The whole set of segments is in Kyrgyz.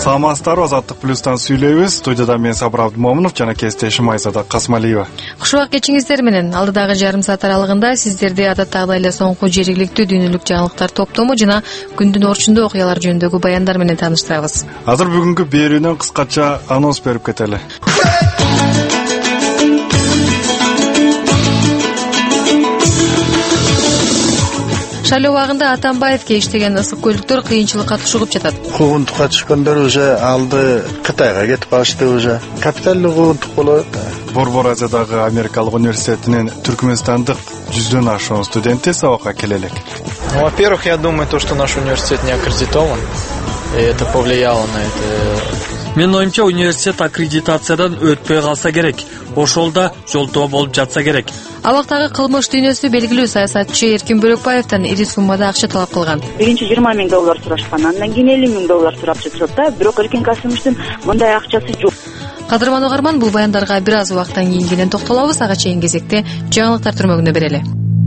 Саламатсыздарбы, Азаттык плюстан сүйлөйбүз. Студияда мен Сабыр Абдымомунов жана кесиптешим Айзада Касмалиева. Кушубак кечиңиздер менен алдыдагы жарым саат аралыгында сиздерди адаттагыдай эле соңку жергиликтүү дүйнөлүк жаңылыктар топтому жана күндүн орчундуу окуялар жөнүндөгү баяндар менен тааныштырабыз. Азыр бүгүнкү берүүнөн кыскача анонс берип кетели. Шайлоо убагында Атамбаевке иштеген ысык көлүктөр кыйынчылыкка тушугуп жатат. Куугунтукка түшкөндөр уже алды Кытайга кетип калышты уже. Капиталдуу куугунтук болот. Борбор Азиядагы Америкалык университетинин Түркмөнстандык 100дөн ашуун студенти сабакка келе элек. Во-первых, я думаю, что наш университет не аккредитован, и это повлияло на это. Менин оюмча, университет аккредитациядан өтпөй калса керек. Ошол да жолтоо болуп жатса керек. Ал вактагы кылмыш дүйнөсү белгилүү саясатчы Эркин Бөлөкбаевден ири суммада акча талап кылган. Биринчи $20,000 сурашкан, андан кийин $50,000 сурап жатышат да. Бирок Эркин Касымовдун мындай акчасы жок. Кадырман угарман, бул баяндарга бир аз убакыттан кийин кенен токтолобуз. Ага чейин кезекте жаңылыктар түрмөгүнө берели.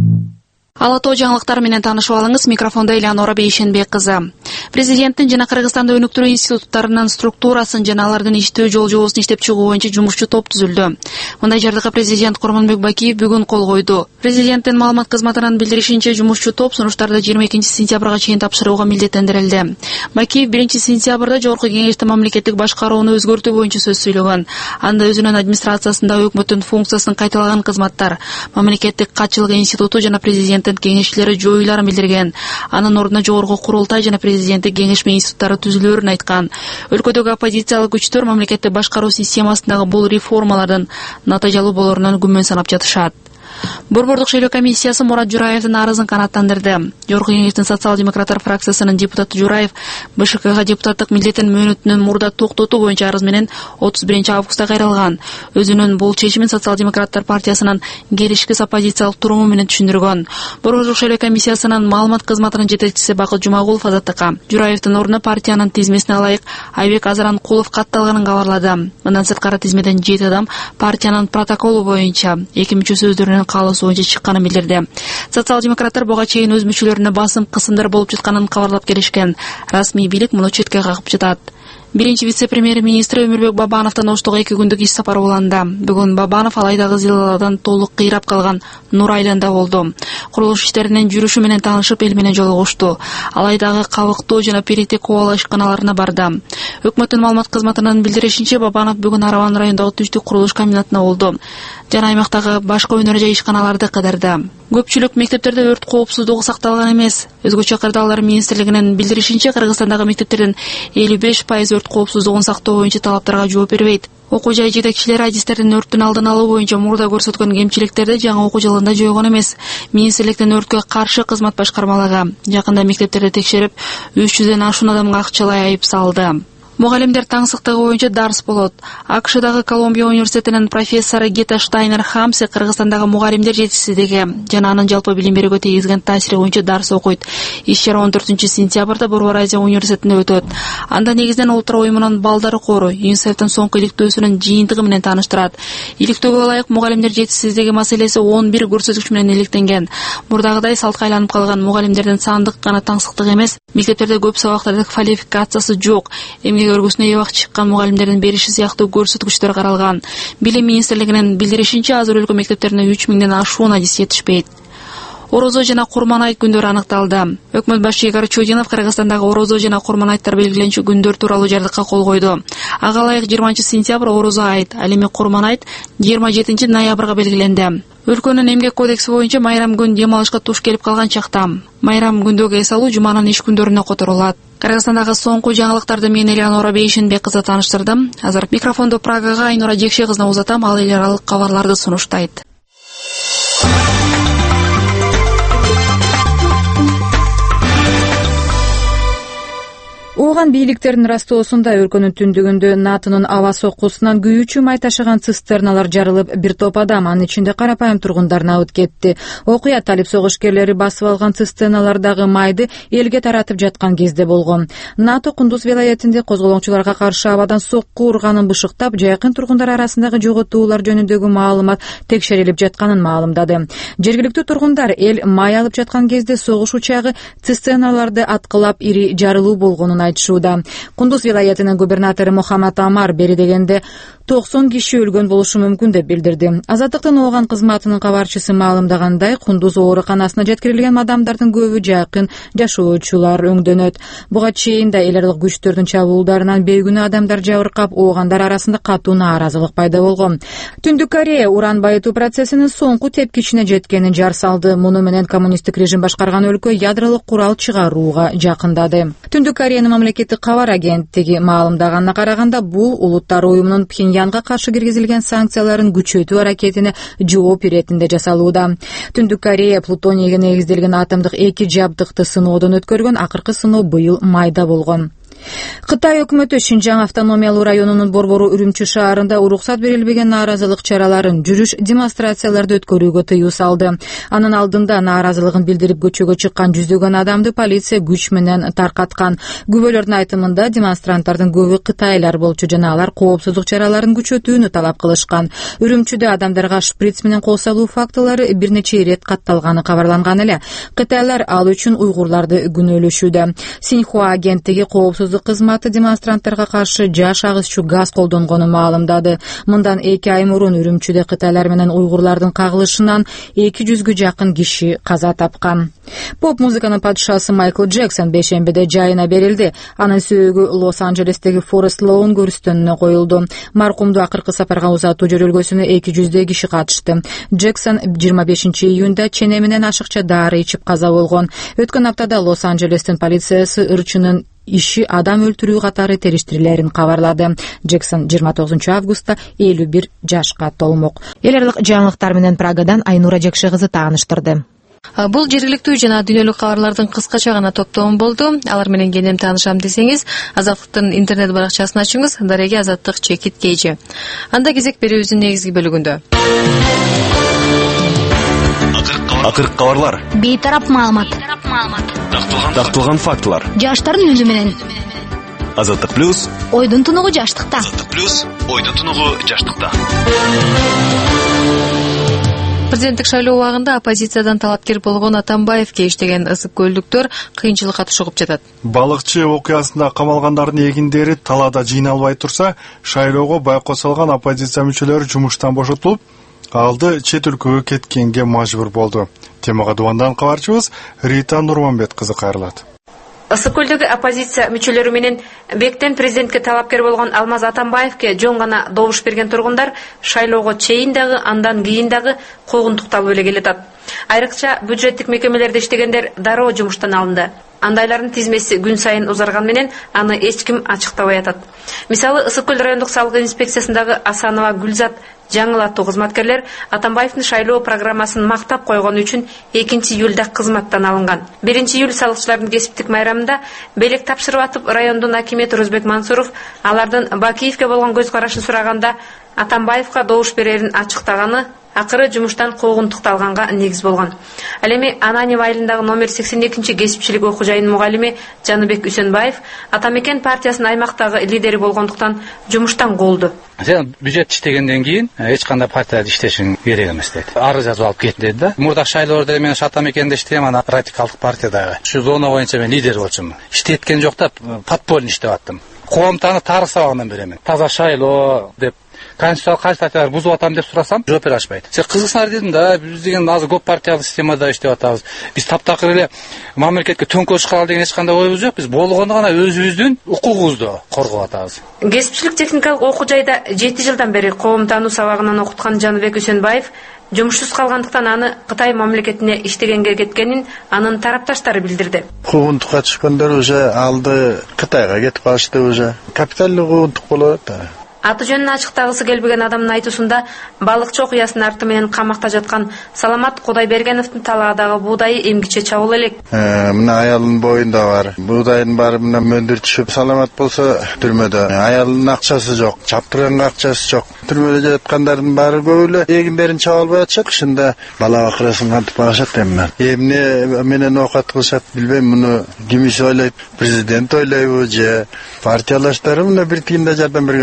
Ала тоо жаңылыктар менен таанышып алыңыз. Микрофондо Элеонора Бейшенбек кызы. Президенттин жана Кыргызстанда өнүктүрүү институттарынын структурасын жана алардын иштөө жол-жобосун иштеп чыгуу боюнча жумушчу топ түзүлдү. Мындай жардыга президент Курманбек Бакиев бүгүн кол койду. Президенттин маалымат кызматынын билдиришинче, жумушчу топ сунуштарды 22 сентябрга чейин тапшырууга милдеттендирилди. Бакиев 1 сентябрда Жогорку Кеңеште мамлекеттик башкарууну өзгөртүү боюнча сөз сүйлөгөн. Анда өзүнүн администрациясында өкмөттүн функциясын кайталаган кызматтар, мамлекеттик катчылык институту жана президенттин кеңешчилери жоюларын билдирген. Анын ордуна жогорку курултай жана президенттик кеңешме институттары түзүлөөрүн айткан. Өлкөдөгү оппозициялык күчтөр мамлекеттик башкаруу системасындагы бул реформалардын натыйжалуу болоорунан күмөн санап жатышат. Борбордук шейлөө комиссиясы Мурат Жураевдин арызын канааттандырды. Жогорку Кеңештин социал-демократтар фракциясынын депутаты Жураев БШКга депутаттык милдетин мөөнөтүнөн мурда токтотуу боюнча арыз менен 31 августта кайрылган. Өзүнүн бул чечимин социал-демократтар партиясынын келишкис оппозициялык туруму менен түшүндүргөн. Борбордук шейлөө комиссиясынын маалымат кызматынын жетекчиси Бакыт Жумагулов азаттыкка Жураевдин ордуна партиянын тизмесине ылайык Айбек Азаранкулов катталганын кабарлады. Мындан сырткары тизмеден 7 адам партиянын протоколу боюнча 2 мүчөсү өздөрүнүн каалоосу боюнча чыкканын билдирди. Социал-демократтар буга чейин өз мүчөлөрүнө басым кысымдар болуп жатканын кабарлап келишкен. Расмий бийлик муну четке кагып жатат. Биринчи вице-премьер-министр Өмүрбек Бабановдун Оштого 2 күндүк иш сапары уланды. Бүгүн Бабанов Алайдагы зыялалардан толук кыйрап калган Нур Айланда болду. Курулуш иштеринин жүрүшү менен таанышып, эл менен жолугушту. Алайдагы кабыктоо жана перитек кубал ишканаларына барды. Өкмөттүн маалымат кызматынын билдиришинче, Бабанов бүгүн Араван районундагы түштүк курулуш комбинатына болду. Жана аймактагы башка өнөр жай ишканаларды кыдырды. Көпчүлүк мектептерде өрт коопсуздугу сакталган эмес. Өзгөчө кырдаалар министрлигинин билдиришинче, Кыргызстандагы мектептердин 55% өрт коопсуздугун сактоо боюнча талаптарга жооп бербейт. Окуу жай жетекчилери адистердин өрттүн алдын алуу боюнча мурда көрсөткөн кемчиликтерди жаңы окуу жылында жойгон эмес. Министрликтин өрткө каршы кызмат башкармалыгы жакында мектептерди текшерип, 300дөн ашуун адамга акчалай айып салды. Мугалимдер таңсыктыгы боюнча дарс болот. АКШдагы Колумбия университетинин профессору Гита Штайнер Хамсе Кыргызстандагы мугалимдер жетишсиздиги жана анын жалпы билим берүүгө тийгизген таасири боюнча дарс окуйт. Иш чара 14 сентябрда Борбор Азия университетинде өтөт. Анда негизинен Улуттар уюмунун балдар кору ЮНИСЕФтин соңку иликтөөсүнүн жыйынтыгы менен тааныштырат. Иликтөөгө ылайык мугалимдер жетишсиздиги маселеси 11 көрсөткүч менен иликтенген. Мурдагыдай салтка айланып калган мугалимдердин сандык гана таңсыктыгы эмес, мектептерде көп сабактардын квалификациясы жок, өргүсүнө эбак чыккан мугалимдердин бериши сыяктуу көрсөткүчтөр каралган. Билим министрлигинин билдиришинче, азыр өлкө мектептерине 3000ден ашуун адис жетишпейт. Орозо жана Курман айт күндөрү аныкталды. Өкмөт башчы Игорь Чудинов Кыргызстандагы Орозо жана Курман айттар белгиленчү күндөр тууралуу жардыкка кол койду. Ага ылайык 20 сентябрь Орозо айт, ал эми Курман айт 27 ноябрга белгиленди. Өлкөнүн эмгек кодекси боюнча майрам күн дем алышка туш келип калган чакта майрам күндөгү эс алуу жуманын иш күндөрүнө которулат. Кыргызстандагы соңку жаңылыктарды мен Элеонора Бейшенбек кызы тааныштырдым. Азыр микрофонду Прагага Айнура Жекше кызына узатам, ал эл аралык кабарларды сунуштайт. Ооган бийликтердин растоосунда өлкөнүн түндүгүндө НАТОнун аба соккусунан күйүүчү май ташыган цистерналар жарылып, бир топ адам, анын ичинде карапайым тургундарына өтүп кетти. Окуя талип согушкерлери басып алган цистерналардагы майды элге таратып жаткан кезде болгон. НАТО Кундуз вилаятинде козголоңчуларга каршы абадан сокку урганын бышыктап, жакын тургундар арасындагы жоготуулар жөнүндөгү маалымат текшерилип жатканын маалымдады. Жергиликтүү тургундар эл май алып жаткан кезде согуш учагы цистерналарды аткылап ири жарылуу болгонун айтышты. айтышууда. Кундуз вилаятынын губернатору Мухаммад Амар бери дегенде 90 киши өлгөн болушу мүмкүн деп билдирди. Азаттыктын ооган кызматынын кабарчысы маалымдагандай, Кундуз ооруканасына жеткирилген адамдардын көбү жакын жашоочулар өңдөнөт. Буга чейин да эл аралык күчтөрдүн чабуулдарынан бейгүнөө адамдар жабыркап, оогандар арасында катуу нааразылык пайда болгон. Түндүк Корея уран байытуу процессинин соңку тепкичине жеткенин жар салды. Муну менен коммунисттик режим башкарган өлкө ядролук курал чыгарууга жакындады. Түндүк Кореянын мамлекеттик кабар агенттиги маалымдаганына караганда, бул улуттар уюмунун Пхеньянга каршы киргизилген санкцияларын күчөтүү аракетине жооп иретинде жасалууда. Түндүк Корея плутонийге негизделген атомдук 2 жабдыкты сыноодон өткөргөн. Акыркы сыноо быйыл майда болгон. Кытай өкмөтү Шинжаң автономиялуу районунун борбору Үрүмчү шаарында уруксат берилбеген нааразылык чараларын, жүрүш демонстрацияларды өткөрүүгө тыюу салды. Анын алдында нааразылыгын билдирип көчөгө чыккан жүздөгөн адамды полиция күч менен таркаткан. Күбөлөрдүн айтымында демонстранттардын көбү кытайлар болчу жана алар коопсуздук чараларын күчөтүүнү талап кылышкан. Үрүмчүдө адамдарга шприц менен кол салуу фактылары бир нече ирет катталганы кабарланган эле. Кытайлар ал үчүн уйгурларды күнөөлөшүүдө. Синьхуа агенттиги коопсуздук кызматы демонстранттарга каршы жаш агысчу газ колдонгонун маалымдады. Мындан 2 ай мурун Үрүмчүдө кытайлар менен уйгурлардын кагылышынан 200-гө жакын киши каза тапкан. Поп музыканын падышасы Майкл Джексон бейшембиде жайына берилди. Анын сөөгү Лос-Анджелестеги Форест Лоун көрүстөнүнө коюлду. Маркумду акыркы сапарга узатуу жөрөлгөсүнө 200 киши катышты. Джексон 25-июнда чене менен ашыкча дары ичип каза болгон. Өткөн аптада Лос-Анджелестин полициясы ырчынын иши адам өлтүрүү катары териштирилерин кабарлады. Джексон 29-августта 51 жашка толмок. Эл аралык жаңылыктар менен Прагадан Айнура Жекше кызы тааныштырды. Бул жергиликтүү жана дүйнөлүк кабарлардын кыскача гана топтому болду. Алар менен кенем таанышам десеңиз, Азаттыктын интернет баракчасын ачыңыз, дареги Азаттык чекит KG. Анда кезек берүүбүздүн негизги бөлүгүндө. Акыркы кабарлар. Бейтарап маалымат. Такталган фактылар. Жаштардын үнү менен. Азаттык плюс. Ойдун тунугу жаштыкта. Азаттык плюс. Ойдун тунугу жаштыкта. Президенттик шайлоо убагында оппозициядан талапкер болгон Атамбаевке иштеген ысык көлдүктөр кыйынчылыкка тушуп жатат. Балыкчы окуясында камалгандардын эгиндери талаада жыйналбай турса, шайлоого байкоо салган оппозиция мүчөлөрү жумуштан бошотулуп, алды чет өлкөгө кеткенге мажбур болду. Темага Дубандан кабарчыбыз Рита Нурманбет кызы кайрылат. Ысык көлдөгү оппозиция мүчөлөрү менен бектен президентке талапкер болгон Алмаз Атамбаевке жөн гана добуш берген тургундар шайлоого чейин дагы, андан кийин дагы куугунтукталып эле келатат. Айрыкча бюджеттик мекемелерде иштегендер дароо жумуштан алынды. Андайлардын тизмеси күн сайын узарган менен аны эч ким ачыктабай атат. Мисалы, Ысык көл райондук салык инспекциясындагы Асанова Гүлзат жаңыл аттуу кызматкерлер Атамбаевдин шайлоо программасын мактап койгону үчүн 2-июлда кызматтан алынган. 1-июль салыкчылардын кесиптик майрамында белек тапшырып атып, райондун акимети Розбек Мансуров алардын Бакиевке болгон көз карашын сураганда Атамбаевка добуш берерин ачыктаганы акыры жумуштан куугунтукталганга негиз болгон. Ал эми Ананева айылындагы номер 82 кесипчилик окуу жайынын мугалими Жаныбек Үсөнбаев Атамекен партиясынын аймактагы лидери болгондуктан жумуштан колду. Сен бюджет иштегенден кийин эч кандай партияда иштешиң керек эмес дейт. Арыз жазып алып кет дейт да. Мурдак шайлоодо мен Атамекенде иштейм, ана радикалдык партиядагы. Ушу зона боюнча мен лидер болчумун. Иштеткем жок да, подпольно иштеп аттым. Коомтаны тарых сабагынан беремин. Таза шайлоо деп конституциялык кайсы статьялар бузуп атам деп сурасам, жооп бере ашпайт. Сен кызыксыңар дедим да, биз деген азыр көп партиялык системада иштеп атабыз. Биз таптакыр эле мамлекетке төңкөрүш кылалы деген эч кандай оюбуз жок. Биз болгону гана өзүбүздүн укугубузду коргоп атабыз. Кесипчилик техникалык окуу жайда 7 жылдан бери коом таануу сабагынан окуткан Жаныбек Үсөнбаев жумушсуз калгандыктан аны Кытай мамлекетине иштегенге кеткенин анын тарапташтары билдирди. Куугунтукка түшкөндөр уже алды Кытайга кетип калышты, уже капиталдык куугунтук болот да. Аты жөнүн ачыктагысы келбеген адамдын айтуусунда балыкчы окуясынын арты менен камакта жаткан Саламат Кудайбергеновдун талаадагы буудайы эмгиче чабыл элек. Мына аялдын боюнда бар. Буудайдын баары мына мөндүр түшүп, Саламат болсо түрмөдө. Аялдын акчасы жок, чаптырганга акчасы жок. Түрмөдө жаткандардын баары көп эле эгиндерин чаба албай атышат. Кышында бала бакырасын кантип багышат эми. Эмне менен оокат кылышат билбейм, муну ким иш ойлойт? Президент ойлойбу же партиялаштары мына бир тыйын да жардам берген жок да.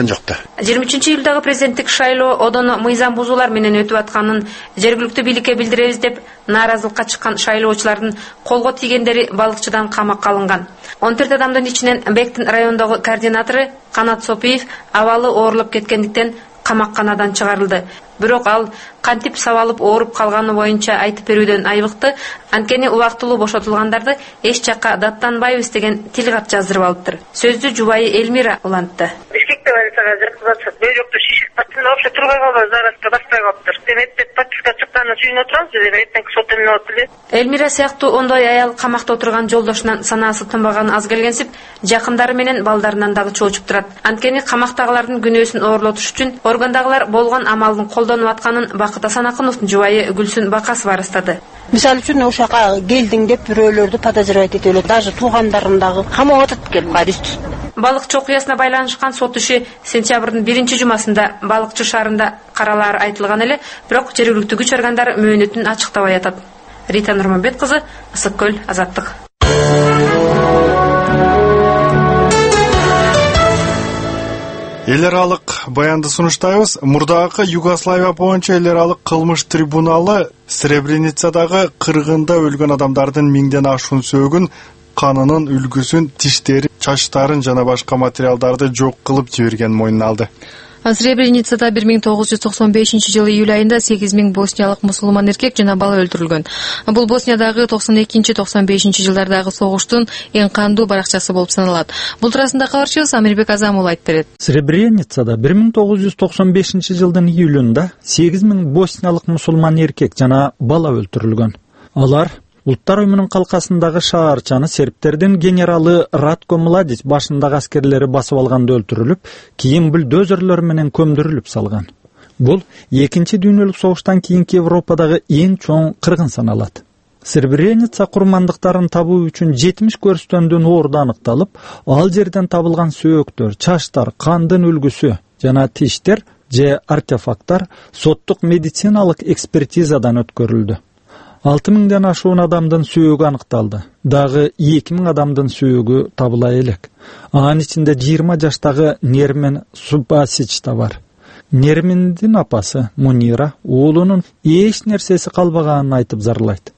23-июлдагы президенттик шайлоо одоно мыйзам бузуулар менен өтүп атканын жергиликтүү бийликке билдиребиз деп нааразылыкка чыккан шайлоочулардын колго тийгендери балыкчыдан камакка алынган. 14 адамдын ичинен Бектин райондогу координатору Канат Сопиев абалы ооруп кеткендиктен камакканадан чыгарылды. Бирок ал кантип сабалып ооруп калганы боюнча айтып берүүдөн айбыкты. Анткени убактылуу бошотулгандарды эч жакка даттанбайбыз деген тил кат жаздырып алыптыр. Сөздү жубайы Элмира улантты. Бишкекте больницага жаткызатышат. Бөйрөктө шишип калды. Вообще турбай калбайбыз, заразга баспай калыптыр. Демек подписка чыкканын сүйүнүп отурабыз. Эртеңки сот эмне болот билет. Элмира сыяктуу ондой аял камакта отурган жолдошунан санаасы тынбаганы аз келгенсип, жакындары менен балдарынан дагы чоочуп турат. Анткени камактагылардын күнөөсүн оорлотуш үчүн органдагылар болгон амалдын колдонуп атканын Бакыт Асанакыновдун жубайы Гүлсүн Бакасова арастады. Мисалы үчүн ошака келдиң деп бирөөлөрдү подозревать этип эле, даже туугандарындагы камап атат келип арестит. Балыкчы окуясына байланышкан сот иши сентябрдын 1-жумасында Балыкчы шаарында каралары айтылган эле, бирок жергиликтүү күч органдары мөөнөтүн ачыктабай атат. Рита Нурманбет кызы, Ысык көл, Азаттык. Эл аралык баянды сунуштайбыз. Мурдагы Югославия боюнча эл аралык кылмыш трибуналы Сребреницадагы кыргында өлгөн адамдардын 1000ден ашуун сөөгүн, канынын үлгүсүн, тиштерин, чачтарын жана башка материалдарды жок кылып жибергенин мойнуна алды. Сребреницада 1995-жылы июль айында 8000 босниялык мусулман эркек жана бала өлтүрүлгөн. Бул Босниядағы 92-95 жылдардагы согуштун эң кандуу баракчасы болуп саналат. Бул туурасында кабарчыбыз Амирбек Азамул айтып берет. Сребреницада 1995 жылдын июлунда 8000 босниялык мусулман эркек жана бала өлтүрүлгөн. Алар Улуттар уюмунун калкасындагы шаарчаны сербтердин генералы Ратко Младич башындагы аскерлери басып алганда өлтүрүлүп, кийин бульдозерлер менен көмдүрүлүп салган. Бул Экинчи дүйнөлүк согуштан кийинки Европадагы эң чоң кыргын саналат. Сребреница курмандыктарын табуу үчүн 70 көрүстөндөн оорду аныкталып, ал жерден табылган сөөктөр, чачтар, кандын үлгүсү жана тиштер же артефакттар соттук медициналык экспертизадан өткөрүлдү. 6000ден ашуун адамдын сүйөгү аныкталды. Дагы 2000 адамдын сүйөгү табыла элек. Анын ичинде 20 жаштагы Нермен Субасич да бар. Нермендин апасы Мунира уулунун эч нерсеси калбаганын айтып зарлайт.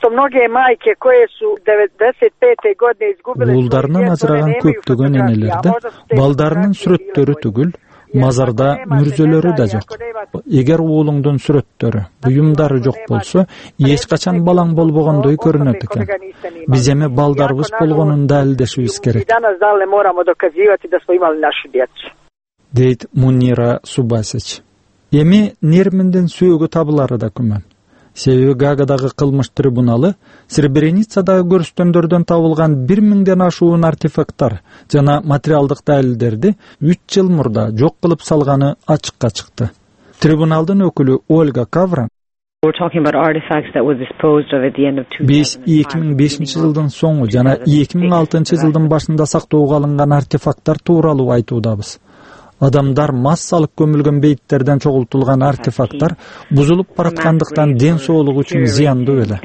Уулдарынан ажыраган көптөгөн энелерде балдарынын сүрөттөрү түгүл, мазарда мүрзөлөрү да жок. Эгер уулуңдун сүрөттөрү, буюмдары жок болсо, эч качан балаң болбогондой көрүнөт экен. Биз эми балдарыбыз болгонун далилдешибиз керек. Дейт Мунира Субасич. Эми Нермендин сүйөгү табылары да күмөн. Себеби Гаагадагы кылмыш трибуналы Сребреницадагы көрүстөндөрдөн табылган 1000ден ашуун артефакттар жана материалдык далилдерди 3 жыл мурда жок кылып салганы ачыкка чыкты. Трибуналдын өкүлү Ольга Кавран биз 2005 жылдын соңу жана 2006 жылдын башында сактоого алынган артефакттар тууралуу айтуудабыз. Адамдар массалык көмүлгөн бейиттерден чогултулган артефакттар бузулуп бараткандыктан ден соолугу үчүн зыяндуу эле.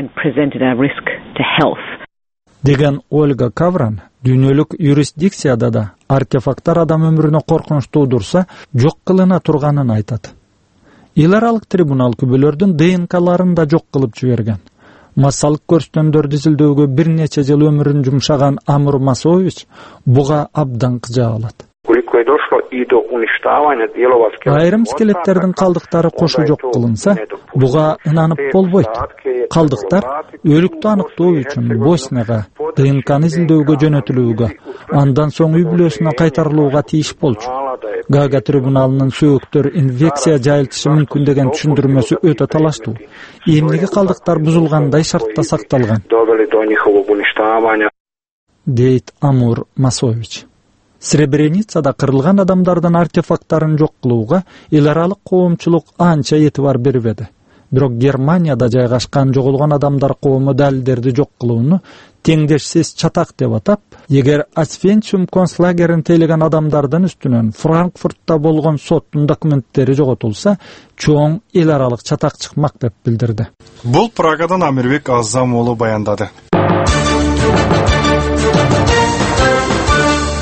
Деген Ольга Кавран дүйнөлүк юрисдикцияда да артефакттар адам өмүрүнө коркунуч туудурса, жок кылына турганын айтат. Эл аралык трибунал күбөлөрдүн ДНКларын да жок кылып жиберген. Массалык көрүстөндөрдү изилдөөгө бир нече жыл өмүрүн жумшаган Амур Масович буга абдан кыжаалат. Айрым скелеттердин калдыктары кошо жок кылынса, буга ынанып болбойт. Калдыктар өлүктү аныктоо үчүн Боснияга ДНКны изилдөөгө жөнөтүлүүгө, андан соң үй бүлөсүнө кайтарылууга тийиш болчу. Гаага трибуналынын сөөктөр инфекция жайылтышы мүмкүн деген түшүндүрмөсү өтө талаштуу. Эмнеге калдыктар бузулгандай шартта сакталган? Дейт Амур Масович. Сребреницада кырылган адамдардын артефакттарын жок кылууга эл аралык коомчулук анча этибар бербеди. Бирок Германияда жайгашкан жоголгон адамдар коому далилдерди жок кылууну теңдешсиз чатак деп атап, эгер Освенцим концлагерин тейлеген адамдардын үстүнөн Франкфуртта болгон соттун документтери жоготулса, чоң эл аралык чатак чыкмак деп билдирди. Бул Прагадан Амирбек Азам уулу баяндады.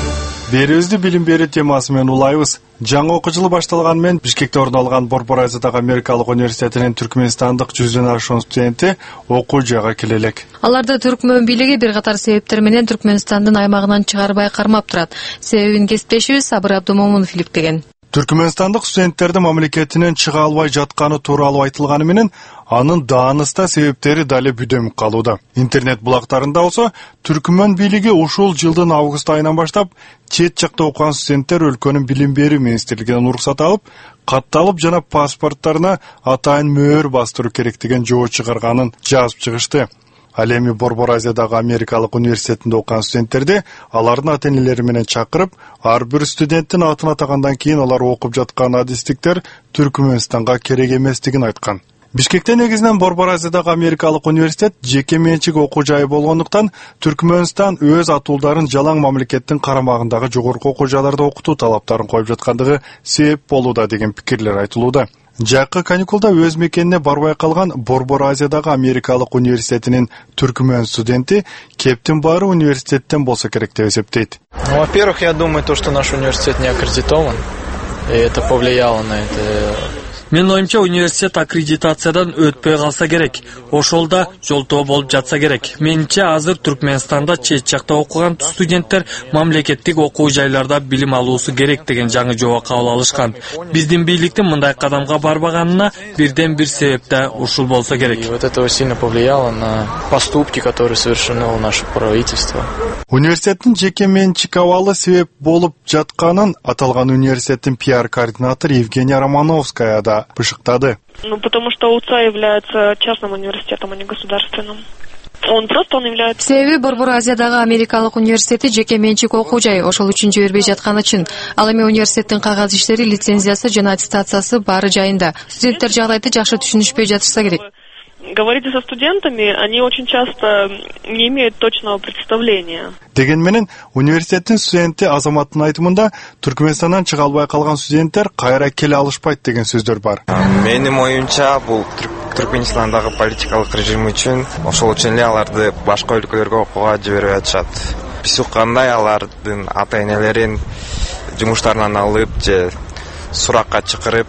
Берүүбүздү билим берүү темасы менен улайбыз. Жаңы окуу жылы башталганы менен Бишкекте орун алган Борбор Азиядагы Америкалык университетинин Түркмөнстандык 100дөн ашуун студенти окуу жайга келе элек. Аларды түркмөн бийлиги бир катар себептер менен Түркмөнстандын аймагынан чыгарбай кармап турат. Себебин кесиптешибиз Сабыр Абдумомунов иликтеген. Түркмөнстандык студенттердин мамлекетинен чыга албай жатканы тууралуу айтылганы менен анын дааныста себептери дали бүдөмүк калууда. Интернет булактарында болсо түркмөн бийлиги ушул жылдын август айынан баштап чет жакта окуган студенттер өлкөнүн билим берүү министрлигинен уруксат алып, катталып жана паспорттарына атайын мөөр бастыруу керек деген жоо чыгарганын жазып чыгышты. Ал эми Борбор Азиядагы Америкалык университетинде окуган студенттерди алардын ата-энелери менен чакырып, ар бир студенттин атын атагандан кийин алар окуп жаткан адистиктер Түркмөнстанга керек эместигин айткан. Бишкекте негизинен Борбор Азиядагы Америкалык университет жеке менчик окуу жайы болгондуктан Түркмөнстан өз атуулдарын жалаң мамлекеттин карамагындагы жогорку окуу жайларда окутуу талаптарын коюп жаткандыгы себеп болууда деген пикирлер айтылууда. Жакы каникулда өз мекенине барбай калган Борбор Азиядагы Америкалык университетинин түркмөн студенти кептин баары университеттен болсо керек деп эсептейт. Во-первых, я думаю, что наш университет не аккредитован, и это повлияло на это. Менин оюмча университет аккредитациядан өтпөй калса керек. Ошол да жолтоо болуп жатса керек. Менимче азыр Түркмөнстанда чет жакта окуган студенттер мамлекеттик окуу жайларда билим алуусу керек деген жаңы жобо кабыл алышкан. Биздин бийликтин мындай кадамга барбаганына бирден бир себеп да ушул болсо керек. И вот это сильно повлияло на поступки, которые совершено наше правительство. Университеттин жеке менчик абалы себеп болуп жатканын аталган университеттин пиар-координатор Евгения Романовская да пышыктады. Потому что УЦА является частным университетом, а не государственным. Он является... Себеби Борбор Азиядагы Америкалык университети жеке менчик окуу жай, ошол үчүн жибербей жатканы үчүн. Ал эми университеттин кагаз иштери, лицензиясы жана аттестациясы баары жайында. Студенттер жагдайды жакшы түшүнүшпөй жатышса керек. Говорите со студентами, они очень часто не имеют точного представления. Деген менен университеттин студенти Азаматтын айтымында Түркмөнстандан чыга албай калган студенттер кайра келе алышпайт деген сөздөр бар. Менин оюмча бул Түркмөнстандагы политикалык режим үчүн ошол үчүн эле аларды башка өлкөлөргө окууга жибербей атышат. Биз уккандай алардын ата-энелерин жумуштарынан алып же суракка чакырып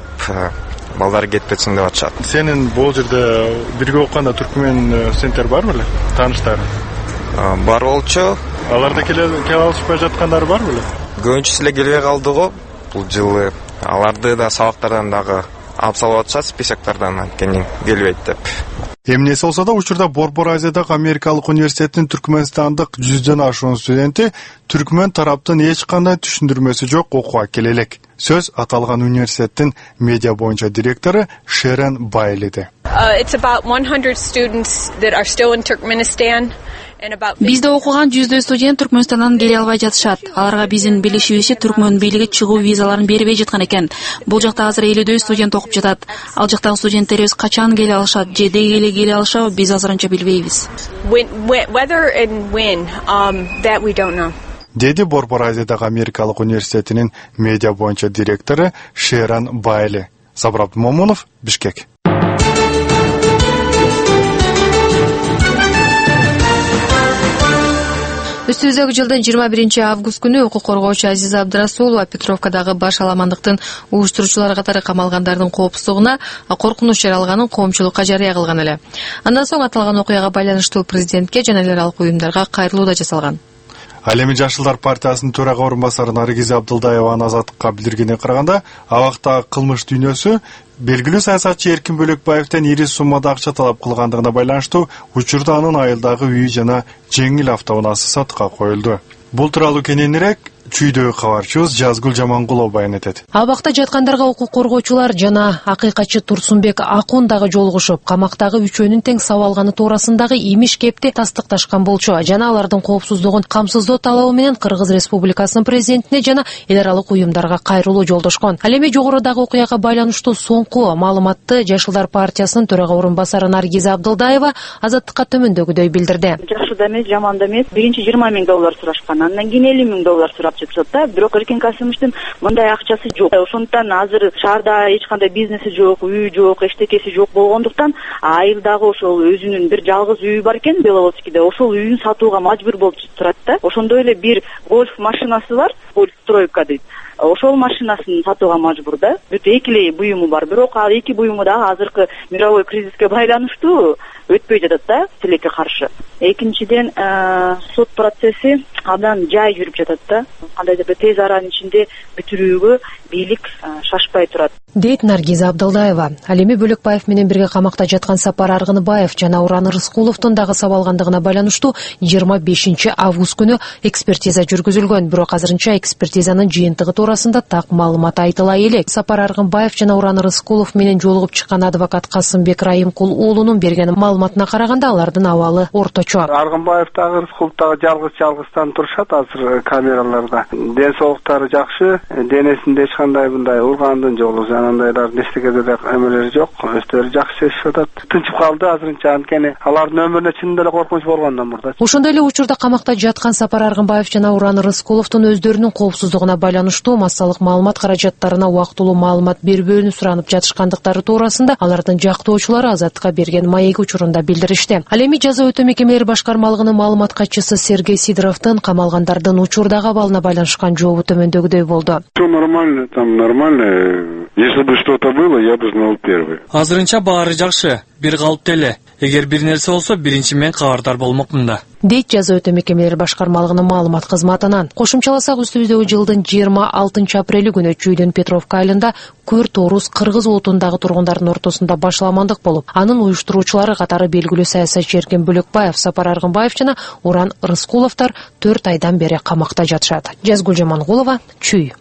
балдар кетпесин деп атышат. Сенин бул жерде бирге окуганда түркмөн студенттер барбы эле? Тааныштарың? Бар болчу. Аларда келе алышпай жаткандары барбы эле? Көбүнчөсү эле келбей калды го бул жылы. Аларды да сабактардан дагы алып салып атышат, списоктардан анткени келбейт деп. Эмнеси болсо да учурда Борбор Азиядагы Америкалык университетинин Түркмөнстандык 100дөн ашуун студенти түркмөн тараптын эч кандай түшүндүрмөсү жок окууга келе элек. Сөз аталган университеттин медиа боюнча директору Шерен Байлиде. It's about 100 students that are still in Turkmenistan. Бизде окуган 100 студент Түркмөнстандан келе албай жатышат. Аларга биздин билишибизче түркмөн бийлиги чыгуу визаларын бербей жаткан экен. Бул жакта азыр 50 студент окуп жатат. Ал жактагы студенттерибиз качан келе алышат, же деги келе алышабы, биз азырынча билбейбиз. Whether and when, that we don't know. Деди Борбор Азиядагы Америкалык университетинин медиа боюнча директору Шерен Байли. Сабыр Абдумомунов, Бишкек. Үстүбүздөгү жылдын 21 август күнү укук коргоочу Азиза Абдрасулова Петровкадагы баш аламандыктын уюштуруучулары катары камалгандардын коопсуздугуна коркунуч жаралганын коомчулукка жарыя кылган эле. Андан соң аталган окуяга байланыштуу президентке жана эл аралык уюмдарга кайрылуу да жасалган. Ал эми Жашылдар партиясынын төрага орун басары Наргиз Абдылдаеванын Азаттыкка билдиргенине караганда, абактагы кылмыш дүйнөсү белгилүү саясатчы Эркин Бөлөкбаевден ири суммада акча талап кылгандыгына байланыштуу учурда анын айылдагы үй жана жеңил автоунаасы сатыкка коюлду. Бул тууралуу кененирээк чүйдөгү кабарчыбыз Жазгүл Жамангулова баян этет. Абакта жаткандарга укук коргоочулар жана акыйкатчы Турсунбек Акун дагы жолугушуп, камактагы үчөөнүн тең сабап алганы туурасындагы имиш кепти тастыкташкан болчу. Жана алардын коопсуздугун камсыздоо талабы менен Кыргыз Республикасынын президентине жана эл аралык уюмдарга кайрылуу жолдошкон. Ал эми жогорудагы окуяга байланыштуу соңку маалыматты Жашылдар партиясынын төрага орун басары Наргиз Абдылдаева Азаттыкка төмөндөгүдөй билдирди. Жакшы да эмес, жаман да эмес. Биринчи $20,000 сурашкан, андан кийин $50,000 сурап туракчы турат да. Бирок Эркин Касымовдун мындай акчасы жок. Ошондуктан азыр шаарда эч кандай бизнеси жок, үйү жок, эчтекеси жок болгондуктан айыл дагы ошол өзүнүн бир жалгыз үйү бар экен Беловодскийде. Ошол үйүн сатууга мажбур болуп турат да. Ошондой эле бир гольф машинасы бар, гольф тройка дейт. Ошол машинасын сатууга мажбур да. Бүт эки эле буюму бар. Бирок ал эки буюму дагы азыркы мировой кризиске байланыштуу өтпөй жатат да, тилекке каршы. Экинчиден, сот процесси абдан жай жүрүп жатат да. Кандайдыр бир тез аранын ичинде бүтүрүүгө бийлик шашпай турат. Дейт Наргиза Абдалдаева. Ал эми Бөлөкбаев менен бирге камакта жаткан Сапар Аргынбаев жана Уран Рыскуловдун дагы сабалгандыгына байланыштуу 25 август күнү экспертиза жүргүзүлгөн. Бирок азырынча экспертизанын жыйынтыгы туурасында так маалымат айтыла элек. Сапар Аргынбаев жана Уран Рыскулов менен жолугуп чыккан адвокат Касымбек Райымкул уулунун берген маалыматына караганда алардын абалы орточо. Аргынбаев дагы Рыскулов дагы жалгыз турушат азыр камераларда. Ден соолуктары жакшы, денесинде эч кандай мындай ургандын жолу анандайлар эстегеде да эмелери жок, өздөрү жакшы сезип атат. Тынчып калды азырынча, анткени алардын өмүрүнө чындап эле коркунуч болгондон мурда. Ошондой эле учурда камакта жаткан Сапар Аргынбаев жана Уран Рыскуловдун өздөрүнүн коопсуздугуна байланыштуу массалык маалымат каражаттарына убактылуу маалымат бербөөнү суранып жатышкандыктары туурасында алардын жактоочулары Азаттыкка берген маек учурунда билдиришти. Ал эми жаза өтөө мекемелери башкармалыгынын маалымат катчысы Сергей Сидоровдун камалгандардын учурдагы абалына байланышкан жообу төмөндөгүдөй болду. Все нормально, там нормально. Если бы что-то было, я бы знал первый. Азырынча баары жакшы, бир калыпты эле. Эгер бир нерсе болсо, биринчи мен кабардар болмокмун да. Дейт жаза өтөө мекемелери башкармалыгынын маалымат кызматынан. Кошумчаласак, үстүбүздөгү жылдын 26 апрели күнү Чүйдүн Петровка айылында Көрт Орус кыргыз улутундагы тургундардын ортосунда башаламандык болуп, анын уюштуруучулары катары белгилүү саясатчы Эркин Бөлөкбаев, Сапар Аргынбаев жана Уран Рыскуловдор 4 айдан бери камакта жатышат. Жазгүл Жамангулова, Чүй.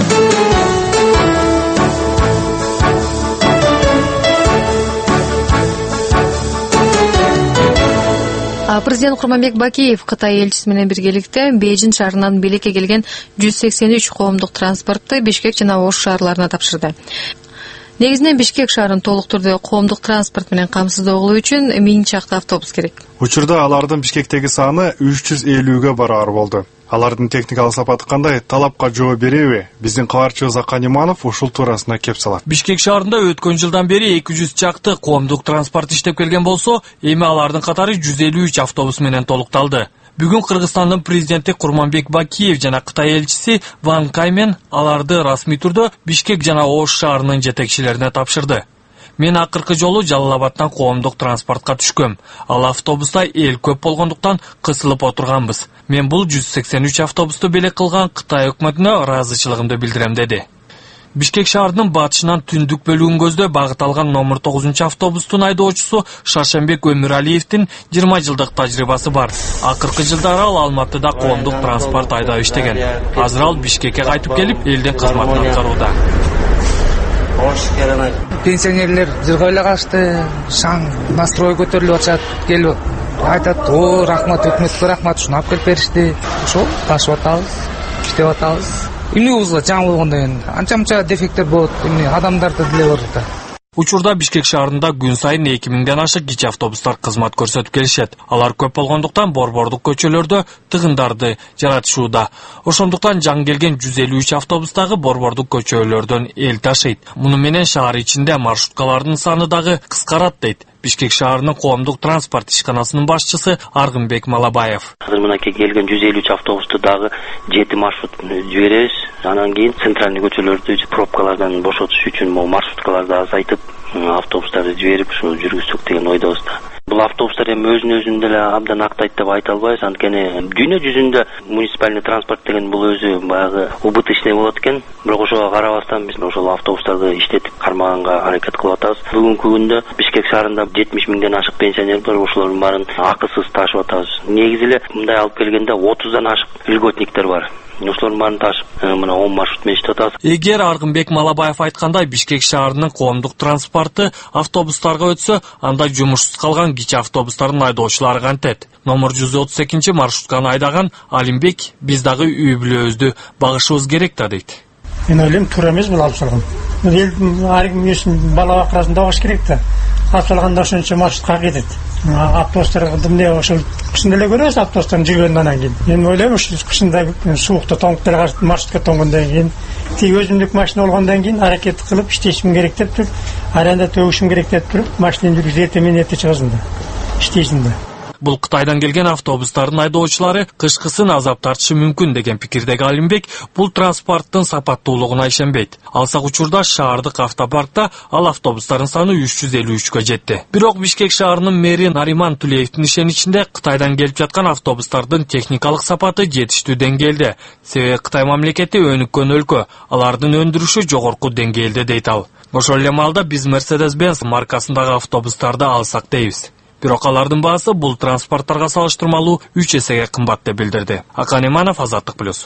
Президент Курманбек Бакиев Кытай элчиси менен биргеликте Бейжин шаарынан Белекке келген 183 коомдук транспортты Бишкек жана Ош шаарларына тапшырды. Негизинен Бишкек шаарын толук түрдө коомдук транспорт менен камсыздоо үчүн 1000 чакты автобус керек. Учурда алардын Бишкектеги саны 350ге барар болду. Алардын техникалык сапаты кандай, талапка жооп береби? Биздин кабарчыбыз Акан Иманов ушул туурасында кеп салат. Бишкек шаарында өткөн жылдан бери 200 чакты коомдук транспорт иштеп келген болсо, эми алардын катары 153 автобус менен толукталды. Бүгүн Кыргызстандын президенти Курманбек Бакиев жана Кытай элчиси Ван Каймен аларды расмий түрдө Бишкек жана Ош шаарынын жетекчилерине тапшырды. Мен акыркы жолу Жалал-Абадтан коомдук транспортко түшкөм. Ал автобуста эл көп болгондуктан кысылып отурганбыз. Мен бул 183 автобусту белек кылган Кытай өкмөтүнө ыраазычылыгымды билдирем, деди. Бишкек шаарынын батышынан түндүк бөлүгүн көздөй багыт алган номер 9 автобустун айдоочусу Шаршембек Өмүралиевдин 20 жылдык тажрыйбасы бар. Акыркы жылдары ал Алматыда коомдук транспорт айдап иштеген. Азыр ал Бишкекке кайтып келип, элдин кызматын аткарууда. Пенсионерлер жырга эле калышты, шаң настрой көтөрүлүп атат, келип айтат: "О, рахмат, өкмөткө рахмат, ушуну алып келип беришти." Ошол ташып атабыз, иштеп атабыз. Эмнебузга жаңы болгондон кийин анча-мынча дефекттер болот, эмне адамдарды деле бар да. Учурда Бишкек шаарында күн сайын 2000ден ашык кичи автобустар кызмат көрсөтүп келишет. Алар көп болгондуктан борбордук көчөлөрдө тыгындарды жаратышууда. Ошондуктан жаңы келген 153 автобустагы борбордук көчөлөрдөн эл ташыйт. Муну менен шаар ичинде маршруткалардын саны дагы кыскарат, дейт Бишкек шаарынын коомдук транспорт ишканасынын башчысы Аргынбек Малабаев. Азыр мынакей келген 153 автобусту дагы 7 маршрут жиберебиз. Анан кийин центральный көчөлөрдү пробкалардан бошотуш үчүн могу маршруткаларды азайтып, автобустарды жиберип ушуну жүргүзсөк деген ойдобуз да. Бул автобустар эми өзүн деле абдан актайт деп айта албайбыз, анткени дүйнө жүзүндө муниципальный транспорт деген бул өзү баягы убыточный болот экен. Бирок ошого карабастан биз ошол автобустарды иштетип кармаганга аракет кылып атабыз. Бүгүнкү күндө Бишкек шаарында 70 миңден ашык пенсионер бар, ошолордун баарын акысыз ташып атабыз. Негизи эле мындай алып келгенде 30дан ашык льготниктер бар. Ошолордун баарын ташып, мына 10 маршрут менен иштеп атабыз. Эгер Аргынбек Малабаев айткандай Бишкек шаарынын коомдук транспорты автобустарга өтсө, анда жумушсуз калган кичи автобустардын айдоочулары кантет. Номер 132 маршрутканы айдаган Алимбек: "Биз дагы үй бүлөбүздү багышыбыз керек да", дейт. Мен ойлойм, туура эмес бул алып салган. Элдин ар ким өзүнүн бала бакырасын багыш керек да. алсалганда ошончо маршрутка кетет. Автобустар эмне ошол кышында эле көрөбүз автобустардын жүргөнүн анан кийин. Мен ойлойм ушу кышында суукта тоңуп деле маршрутка тоңгондон кийин, тиги өзүмдүк машина болгондон кийин аракет кылып иштешим керек деп туруп, аранда төгүшүм керек деп туруп, машинаны жүргүзүп эртең менен эрте чыгасың да. Иштейсиң да. Бул Кытайдан келген автобустардын айдоочулары кышкысын азап тартышы мүмкүн деген пикирдеги Алимбек бул транспорттун сапаттуулугуна ишенбейт. Алсак учурда шаардык автопаркта ал автобустардын саны 353гө жетти. Бирок Бишкек шаарынын мэри Нариман Тулеевдин ишеничинде Кытайдан келип жаткан автобустардын техникалык сапаты жетиштүү деңгээлде. Себеби Кытай мамлекети өнүккөн өлкө, алардын өндүрүшү жогорку деңгээлде дейт ал. Ошол эле маалда биз Mercedes-Benz маркасындагы автобустарды алсак дейбиз. Бирок алардын баасы бул транспорттарга салыштырмалуу 3 эсеге кымбат деп билдирди. Акан Иманов, Азаттык плюс.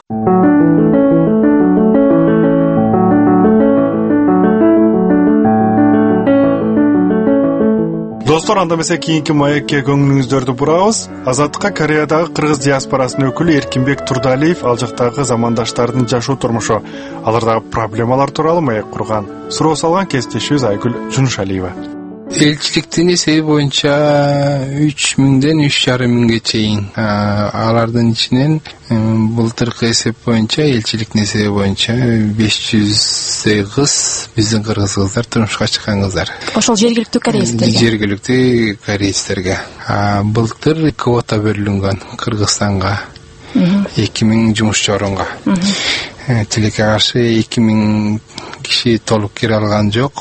Достор, анда эмесе кийинки маекке көңүлүңүздөрдү бурабыз. Азаттыкка Кореядагы кыргыз диаспорасынын өкүлү Эркинбек Турдалиев ал жактагы замандаштардын жашоо турмушу, алардагы проблемалар тууралуу маек курган. Суроо салган кесиптешибиз Айгүл Жунушалиева. Элчиликтин эсеби боюнча 3000ден 3500 чейин. Алардын ичинен былтыркы эсеп боюнча, элчиликтин эсеби боюнча 500 кыз, биздин кыргыз кыздар турмушка чыккан кыздар. Ошол жергиликтүү корейцтерге. Жергиликтүү корейцтерге. Былтыр квота берилгөн Кыргызстанга. 2000 жумушчу орунга. Тилекке каршы 2000 киши толук кире алган жок.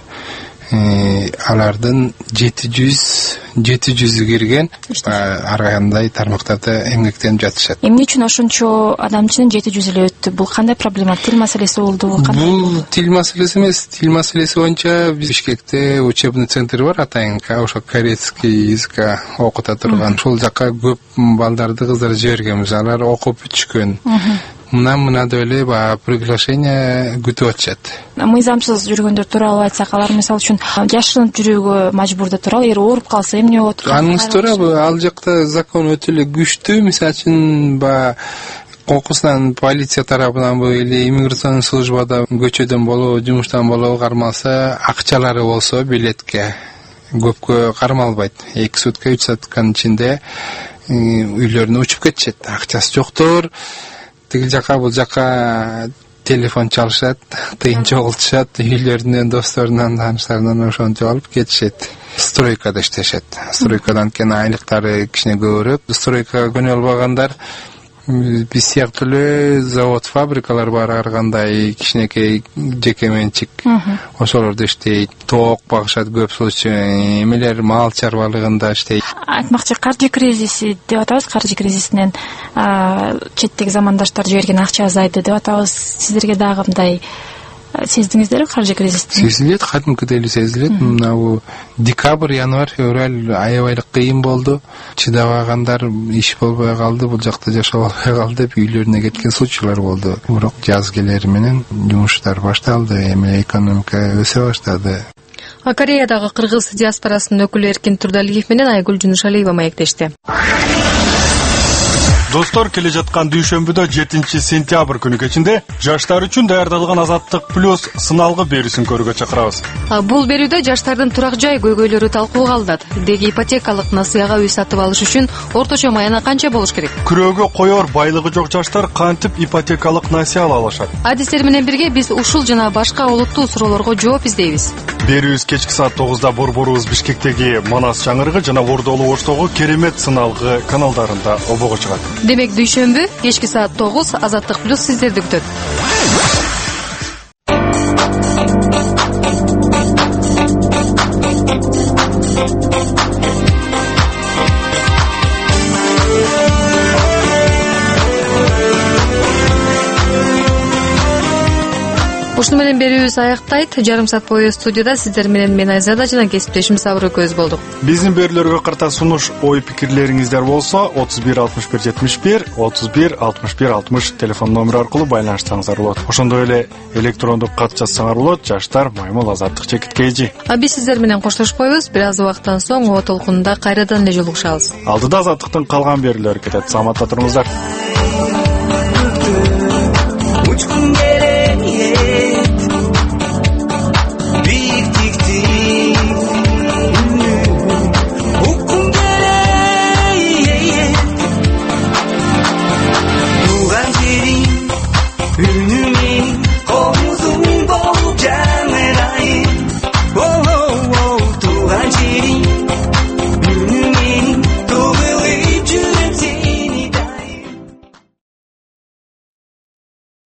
Алардын 700 кирген, ар кандай тармактарда эмгектенип жатышат. Эмне үчүн ошончо адам ичинен 700 эле өттү? Бул кандай проблема? Тил маселеси болдубу? Бул тил маселеси эмес. Тил маселеси боюнча Бишкекте учебный центр бар, атайынка, ошо корейский языкка окута турган. Ошол жакка көп балдарды, кыздарды жибергенбиз. Алар окуп бүчкөн. Мына деле приглашение күтүп атышат. Мыйзамсыз жүргөндөр тууралуу айтсак, алар мисалы үчүн жашырынып жүрүүгө мажбурда туралы, эгер ооруп калса эмне болот? Аныңыз туура, ал жакта закон өтө эле күчтүү. Мисалы үчүн кокусунан полиция тарабынан или иммиграционный службада көчөдөн болобу, жумуштан болобу кармалса, акчалары болсо билетке көпкө кармалбайт. 2 сутка 3 сутканын ичинде үйлөрүнө учуп кетишет. Акчасы жоктор. Тигил жака бул жака телефон чалышат, тыйын чогултушат, үйлөрүнөн, досторунан, тааныштарынан ошончо алып кетишет. Стройкада иштешет. Стройкадан кен айлыктары кичине көбүрөөк. Стройкага көнө албагандар биз сыяктуу эле завод, фабрикалар бар, ар кандай кичинекей жеке менчик. Ошолордо иштейт. Тоок багышат көп случай, эмелер мал чарбалыгында иштейт. Айтмакчы, каржы кризиси деп атабыз, каржы кризисинен четтеги замандаштар жиберген акча азайды деп атабыз. Сиздерге дагы мындай сездиңиздерби каржы кризисин? Сезилет, кадимкидей эле сезилет. Мына декабрь, январь, февраль аябай кыйын болду. Чыдабагандар иш болбой калды, бул жакта жашап албай калды деп үйлөрүнө кеткен случайлар болду. Бирок жаз келери менен жумуштар башталды, эми экономика өсө баштады. Кореядагы кыргыз диаспорасынын өкүлү Эркин Турдалиев менен Айгүл Жунушалиева маектешти. Достор, келе жаткан дүйшөмбүдө 7-сентябрь күнү кечинде жаштар үчүн даярдалган Азаттык плюс сыналгы берүүсүн көрүүгө чакырабыз. Бул берүүдө жаштардын турак жай көйгөйлөрү талкууга алынат. Деги ипотекалык насыяга үй сатып алыш үчүн орточо маяна канча болуш керек? Күрөөгө коёр байлыгы жок жаштар кантип ипотекалык насыя ала алышат? Адистер менен бирге биз ушул жана башка олуттуу суроолорго жооп издейбиз. Берүүбүз кечки саат 9-да борборубуз Бишкектеги Манас чаңырыгы жана Ордолуу Оштогу Керемет сыналгы каналдарында обого чыгат. Демек дүйшөмбү кечки саат 9 Азаттык плюс сиздерди күтөт. Ушуну менен берүүбүз аяктайт. Жарым саат бою студияда сиздер менен мен Айзада жана кесиптешим Сабыр көз болдук. Биздин берүүлөргө карата сунуш, ой пикирлериңиздер болсо 31 61 71 31 61 60 телефон номери аркылуу байланышсаңыздар болот. Ошондой эле электрондук кат жазсаңар болот. Жаштар Маймыл Азаттык чекиткейжи. Биз сиздер менен коштошпойбуз. Бир аз убакыттан соң О толкунунда кайрадан эле жолугушабыз. Алдыда Азаттыктын калган берүүлөрү кетет. Саламатта туруңуздар. күнүмүн комузуң болуп